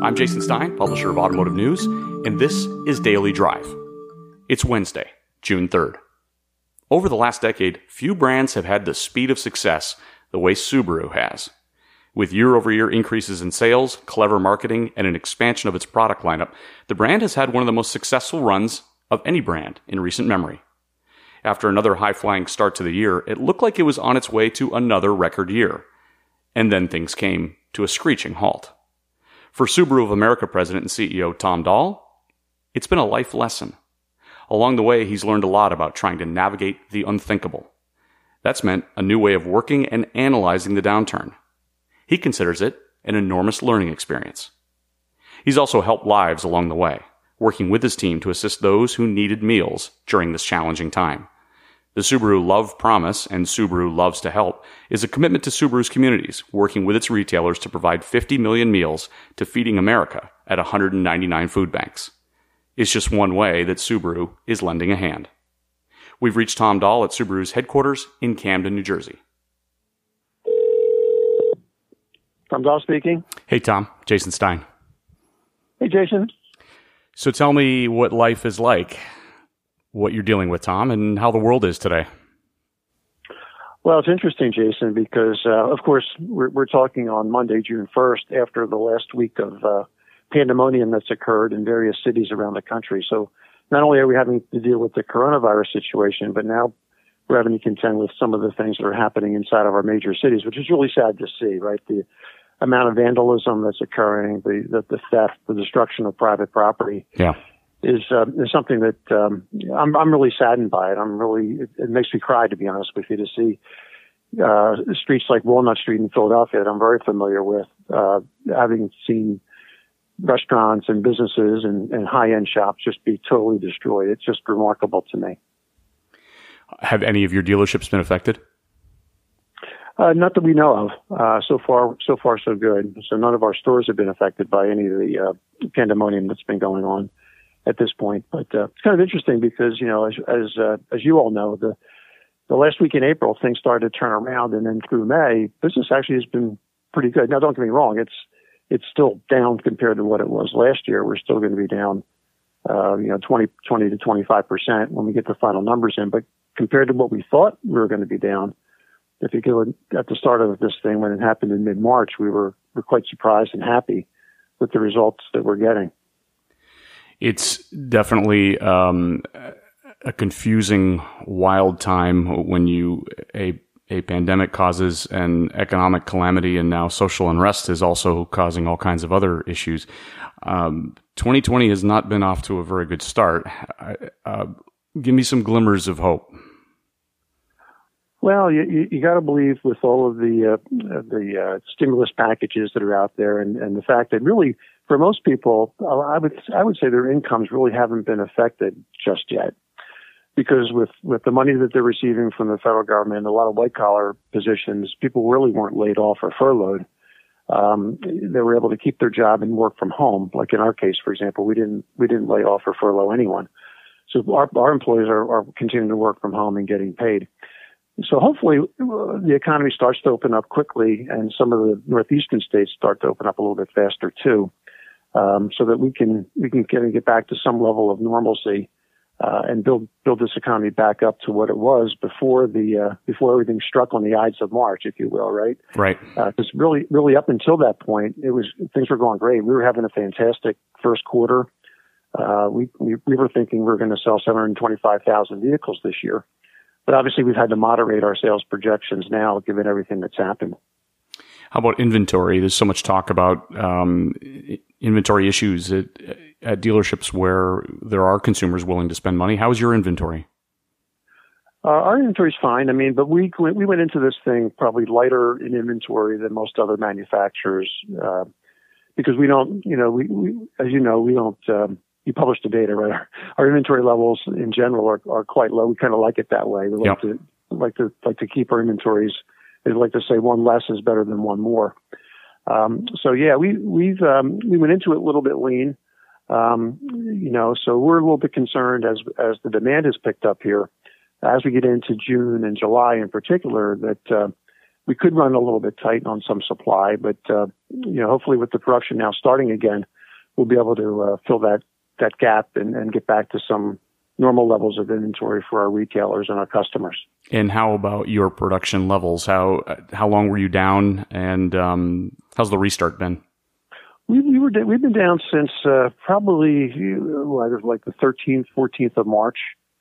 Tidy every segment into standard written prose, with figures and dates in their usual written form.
I'm Jason Stein, publisher of Automotive News, and this is Daily Drive. It's Wednesday, June 3rd. Over the last decade, few brands have had the speed of success the way Subaru has. With year-over-year increases in sales, clever marketing, and an expansion of its product lineup, the brand has had one of the most successful runs of any brand in recent memory. After another high-flying start to the year, it looked like it was on its way to another record year. And then things came to a screeching halt. For Subaru of America President and CEO Tom Dahl, it's been a life lesson. Along the way, he's learned a lot about trying to navigate the unthinkable. That's meant a new way of working and analyzing the downturn. He considers it an enormous learning experience. He's also helped lives along the way, working with his team to assist those who needed meals during this challenging time. The Subaru Love Promise and Subaru Loves to Help is a commitment to Subaru's communities, working with its retailers to provide 50 million meals to Feeding America at 199 food banks. It's just one way that Subaru is lending a hand. We've reached Tom Dahl at Subaru's headquarters in Camden, New Jersey. Tom Dahl speaking. Hey, Tom. Jason Stein. Hey, Jason. So tell me what life is like, what you're dealing with, Tom, and how the world is today. Well, it's interesting, Jason, because, of course, we're talking on Monday, June 1st, after the last week of pandemonium that's occurred in various cities around the country. So not only are we having to deal with the coronavirus situation, but now we're having to contend with some of the things that are happening inside of our major cities, which is really sad to see, right? The amount of vandalism that's occurring, the theft, the destruction of private property. Yeah. Is something that I'm really saddened by it. It makes me cry, to be honest with you, to see streets like Walnut Street in Philadelphia that I'm very familiar with, having seen restaurants and businesses and high-end shops just be totally destroyed. It's just remarkable to me. Have any of your dealerships been affected? Not that we know of. So far, so good. So none of our stores have been affected by any of the pandemonium that's been going on at this point. But it's kind of interesting because, you know, as you all know, the last week in April, things started to turn around, and then through May, business actually has been pretty good. Now, don't get me wrong, it's still down compared to what it was last year. We're still going to be down, 20 to 25% when we get the final numbers in. But compared to what we thought we were going to be down, if you go at the start of this thing when it happened in mid-March, we're quite surprised and happy with the results that we're getting. It's definitely a confusing, wild time when a pandemic causes an economic calamity, and now social unrest is also causing all kinds of other issues. 2020 has not been off to a very good start. Give me some glimmers of hope. Well, you got to believe with all of the stimulus packages that are out there, and the fact that really for most people, I would say their incomes really haven't been affected just yet, because with the money that they're receiving from the federal government, a lot of white collar positions, people really weren't laid off or furloughed. They were able to keep their job and work from home. Like in our case, for example, we didn't lay off or furlough anyone, so our employees are continuing to work from home and getting paid. So hopefully the economy starts to open up quickly, and some of the northeastern states start to open up a little bit faster too, so that we can get back to some level of normalcy and build this economy back up to what it was before everything struck on the Ides of March, if you will, right? Right. Because really up until that point, things were going great. We were having a fantastic first quarter. We were thinking we were going to sell 725,000 vehicles this year. But obviously, we've had to moderate our sales projections now, given everything that's happened. How about inventory? There's so much talk about inventory issues at dealerships where there are consumers willing to spend money. How is your inventory? Our inventory's fine. I mean, but we went into this thing probably lighter in inventory than most other manufacturers because we don't, we don't. You publish the data, right? Our inventory levels in general are quite low. We kind of like it that way. We like to keep our inventories. They like to say one less is better than one more. We went into it a little bit lean. So we're a little bit concerned as the demand has picked up here, as we get into June and July in particular, that we could run a little bit tight on some supply, but hopefully with the production now starting again, we'll be able to fill that gap and get back to some normal levels of inventory for our retailers and our customers. And how about your production levels? How long were you down, and how's the restart been? We've been down since probably either like the 13th, 14th of March,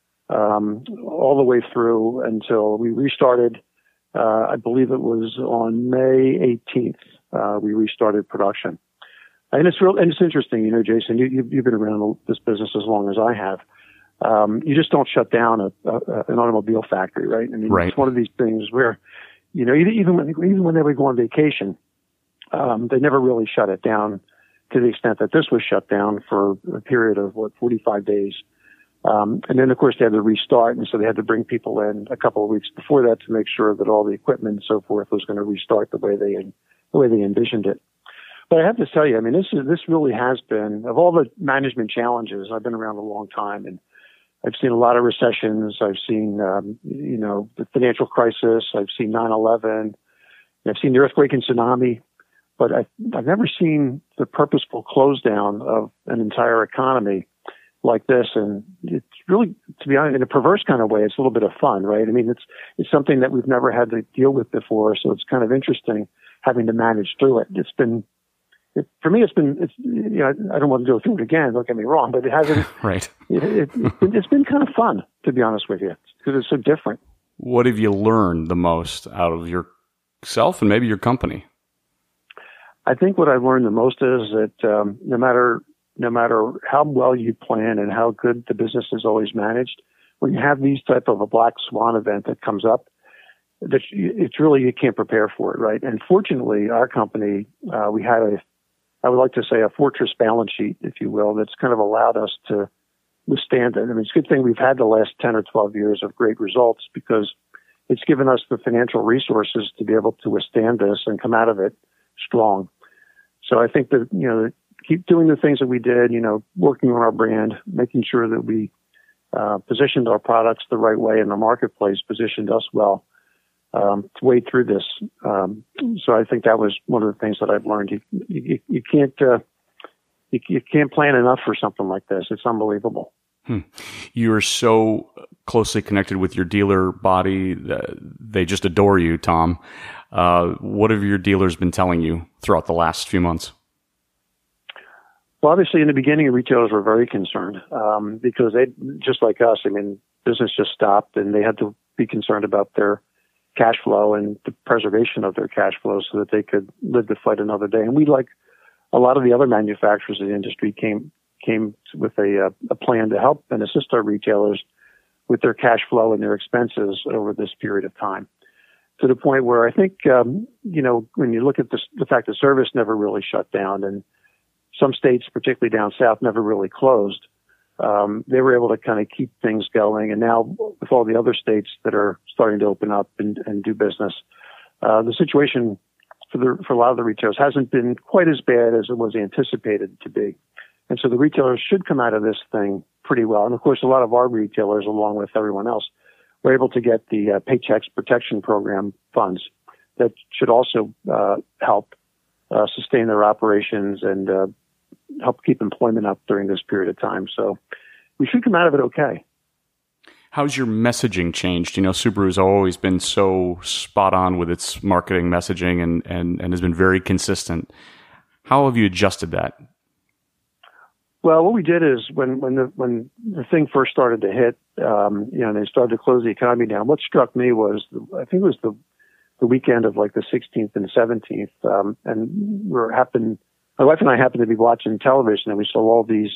all the way through until we restarted. I believe it was on May 18th. We restarted production, and it's interesting, Jason. You've been around this business as long as I have. You just don't shut down an automobile factory, right? I mean, right. It's one of these things where, even when they would go on vacation, they never really shut it down to the extent that this was shut down for a period of 45 days. And then of course they had to restart. And so they had to bring people in a couple of weeks before that to make sure that all the equipment and so forth was going to restart the way they envisioned it. But I have to tell you, I mean, this really has been, of all the management challenges, I've been around a long time, and I've seen a lot of recessions. I've seen, the financial crisis. I've seen 9/11. I've seen the earthquake and tsunami. But I've never seen the purposeful close down of an entire economy like this. And it's really, to be honest, in a perverse kind of way, it's a little bit of fun, right? I mean, it's something that we've never had to deal with before. So it's kind of interesting having to manage through it. For me, I don't want to go through it again. Don't get me wrong, but it hasn't. Right. It's been kind of fun, to be honest with you, because it's so different. What have you learned the most out of yourself and maybe your company? I think what I've learned the most is that no matter how well you plan and how good the business is always managed, when you have these type of a black swan event that comes up, that it's really, you can't prepare for it, right? And fortunately, our company, we had I would like to say a fortress balance sheet, if you will, that's kind of allowed us to withstand it. I mean, it's a good thing we've had the last 10 or 12 years of great results, because it's given us the financial resources to be able to withstand this and come out of it strong. So I think that, keep doing the things that we did, working on our brand, making sure that we positioned our products the right way in the marketplace, positioned us well to wade through this. So I think that was one of the things that I've learned. You can't plan enough for something like this. It's unbelievable. You are so closely connected with your dealer body. They just adore you, Tom. What have your dealers been telling you throughout the last few months? Well, obviously, in the beginning, retailers were very concerned because they, just like us, I mean, business just stopped, and they had to be concerned about their cash flow and the preservation of their cash flow so that they could live to fight another day. And we, like a lot of the other manufacturers in the industry, came with a plan to help and assist our retailers with their cash flow and their expenses over this period of time, to the point where I think, when you look at the fact that service never really shut down, and some states, particularly down south, never really closed, they were able to kind of keep things going. And now with all the other states that are starting to open up and do business, the situation for a lot of the retailers hasn't been quite as bad as it was anticipated to be. And so the retailers should come out of this thing pretty well. And of course, a lot of our retailers, along with everyone else, were able to get the Paycheck Protection Program funds that should also help sustain their operations and help keep employment up during this period of time. So we should come out of it okay. How's your messaging changed? Subaru's always been so spot on with its marketing messaging and has been very consistent. How have you adjusted that? Well, what we did is when the thing first started to hit, and they started to close the economy down, what struck me was, I think it was the weekend of like the 16th and 17th, and my wife and I happened to be watching television, and we saw all these,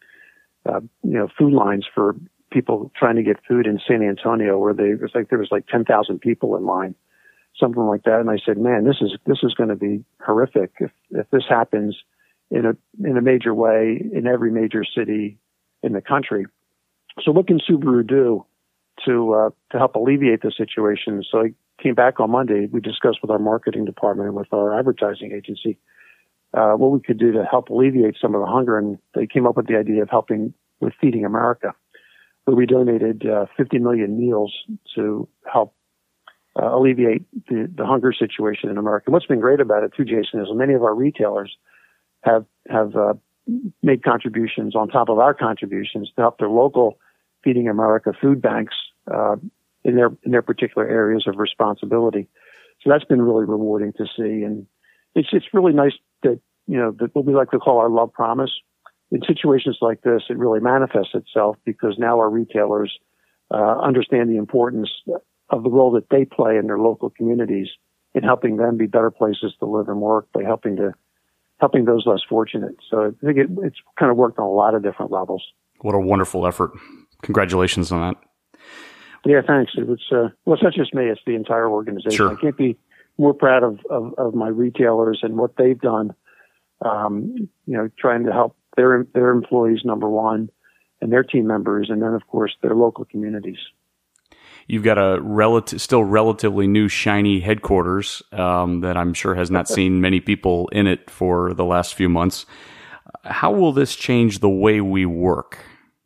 food lines for people trying to get food in San Antonio, where there was like 10,000 people in line, something like that. And I said, man, this is going to be horrific if this happens in a major way in every major city in the country. So what can Subaru do to help alleviate the situation? So I came back on Monday. We discussed with our marketing department and with our advertising agency what we could do to help alleviate some of the hunger. And they came up with the idea of helping with Feeding America, where we donated 50 million meals to help alleviate the hunger situation in America. What's been great about it too, Jason, is many of our retailers have made contributions on top of our contributions to help their local Feeding America food banks in their particular areas of responsibility. So that's been really rewarding to see, and it's really nice that that what we like to call our love promise. In situations like this, it really manifests itself because now our retailers understand the importance of the role that they play in their local communities in helping them be better places to live and work by helping those less fortunate. So I think it's kind of worked on a lot of different levels. What a wonderful effort. Congratulations on that. Yeah, thanks. It was, well, it's not just me, it's the entire organization. Sure. I can't be more proud of my retailers and what they've done, trying to help their employees, number one, and their team members, and then, of course, their local communities. You've got a still relatively new, shiny headquarters that I'm sure has not seen many people in it for the last few months. How will this change the way we work?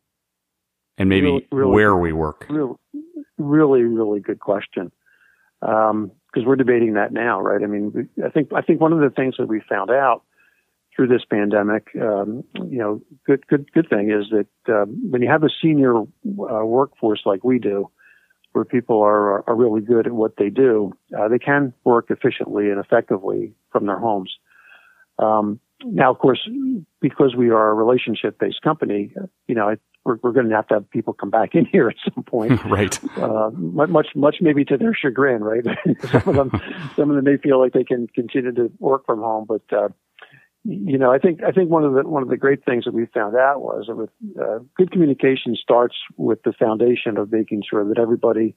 And maybe really, where we work? Really, really good question. Because we're debating that now, right? I mean, I think one of the things that we found out through this pandemic, good thing is that when you have a senior workforce like we do, where people are really good at what they do, they can work efficiently and effectively from their homes. Now, of course, because we are a relationship-based company, we're going to have people come back in here at some point. Right. Much maybe to their chagrin, right? some of them may feel like they can continue to work from home, but I think one of the great things that we found out was that with good communication starts with the foundation of making sure that everybody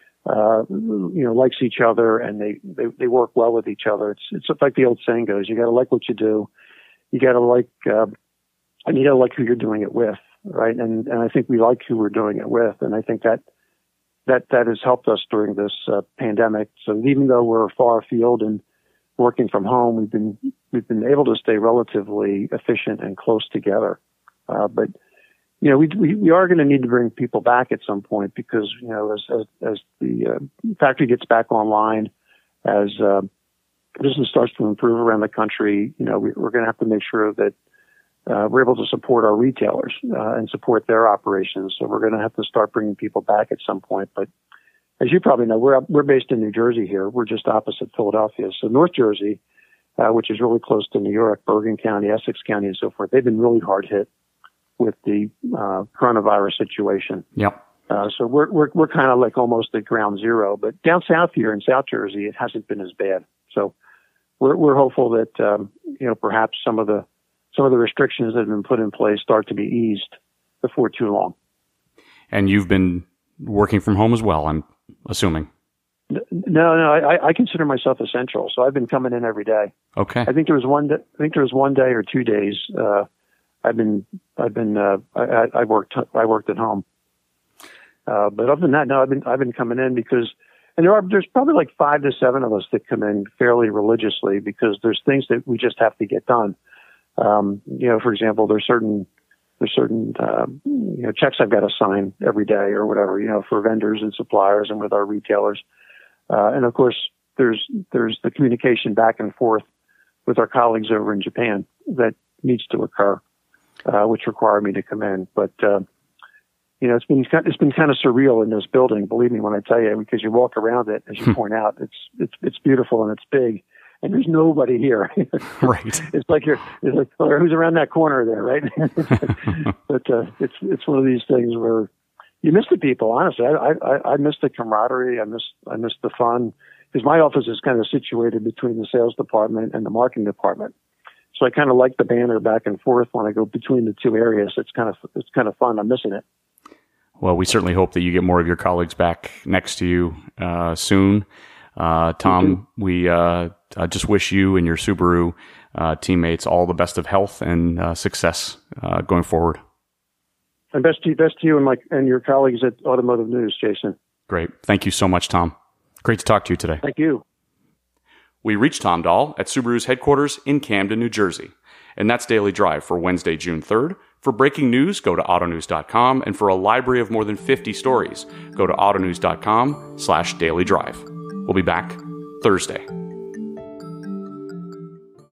likes each other and they work well with each other. It's like the old saying goes: you got to like what you do, you got to like and you got to like who you're doing it with, right? And I think we like who we're doing it with, and I think that has helped us during this pandemic. So even though we're far afield and working from home, we've been able to stay relatively efficient and close together. But we are going to need to bring people back at some point because as the factory gets back online, as business starts to improve around the country, we're going to have to make sure that we're able to support our retailers and support their operations. So we're going to have to start bringing people back at some point. But as you probably know, we're based in New Jersey here. We're just opposite Philadelphia. So North Jersey, which is really close to New York, Bergen County, Essex County, and so forth, they've been really hard hit with the coronavirus situation. Yep. So we're kind of like almost at ground zero. But down south here in South Jersey, it hasn't been as bad. So we're hopeful that perhaps some of the restrictions that have been put in place start to be eased before too long. And you've been working from home as well, I'm assuming. No, I consider myself essential, so I've been coming in every day. Okay. I think there was one day or 2 days I worked at home. But other than that, no, I've been coming in because, and there's probably like 5 to 7 of us that come in fairly religiously because there's things that we just have to get done. For example, there's certain checks I've got to sign every day or whatever, for vendors and suppliers and with our retailers. And of course, there's the communication back and forth with our colleagues over in Japan that needs to occur, which require me to come in. But, it's been kind of surreal in this building, believe me when I tell you, because you walk around it, as you point out, it's beautiful and it's big. And there's nobody here. Right. It's like who's around that corner there, right? But it's one of these things where you miss the people. Honestly, I miss the camaraderie. I miss the fun because my office is kind of situated between the sales department and the marketing department. So I kind of like the banner back and forth when I go between the two areas. It's kind of fun. I'm missing it. Well, we certainly hope that you get more of your colleagues back next to you soon. Tom, we just wish you and your Subaru teammates all the best of health and success going forward. And best to you and your colleagues at Automotive News, Jason. Great. Thank you so much, Tom. Great to talk to you today. Thank you. We reached Tom Dahl at Subaru's headquarters in Camden, New Jersey. And that's Daily Drive for Wednesday, June 3rd. For breaking news, go to autonews.com. And for a library of more than 50 stories, go to autonews.com/dailydrive. We'll be back Thursday.